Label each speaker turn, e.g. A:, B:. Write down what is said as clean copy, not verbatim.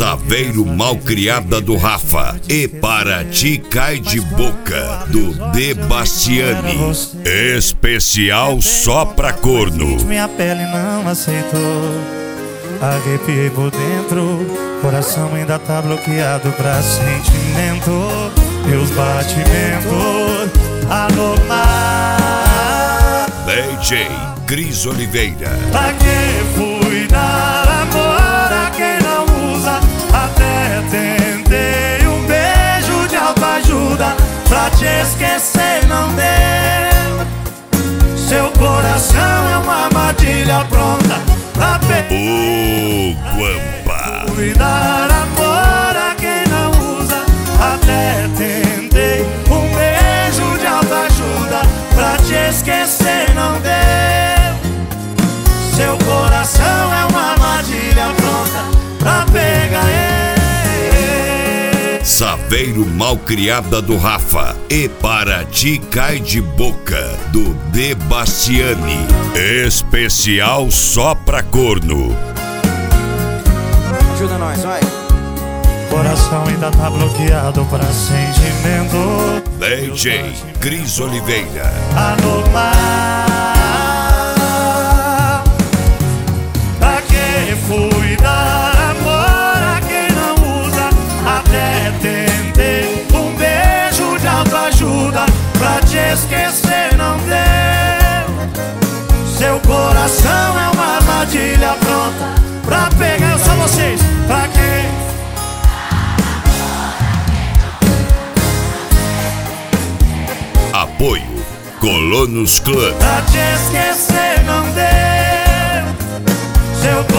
A: Saveiro Malcriada do Rafa e Para Ti Cai de Boca do De Bastiani. Especial só pra corno.
B: Minha pele não aceitou, arrepiei por dentro, coração ainda tá bloqueado pra sentimento. Meus batimentos anormal.
A: DJ Cris Oliveira.
B: Pra que fui dar amor a quem não usa? Até tentei um beijo de autoajuda, pra te esquecer não deu. Seu coração é uma armadilha pronta pra
A: Ô, Guampa.
B: fui dar amor a quem não usa. Até tentei um beijo de autoajuda, pra te esquecer não deu. Seu coração é uma armadilha pronta pra pegar ele.
A: Saveiro Malcriada do Rafa e Para Ti Cai de Boca do De Bastiani. Especial só pra corno.
C: Ajuda nós, vai.
B: Coração ainda tá bloqueado pra sentimento.
A: DJ Cris Oliveira.
B: Anormal. Pra que fui dar amor a quem não usa? Até tentei um beijo de autoajuda, pra te esquecer não deu. Seu coração é uma armadilha pronta pra pegar. Eu sou vocês. Pra que
A: Apoio Colonos Club.
B: pra te esquecer não deu. Seu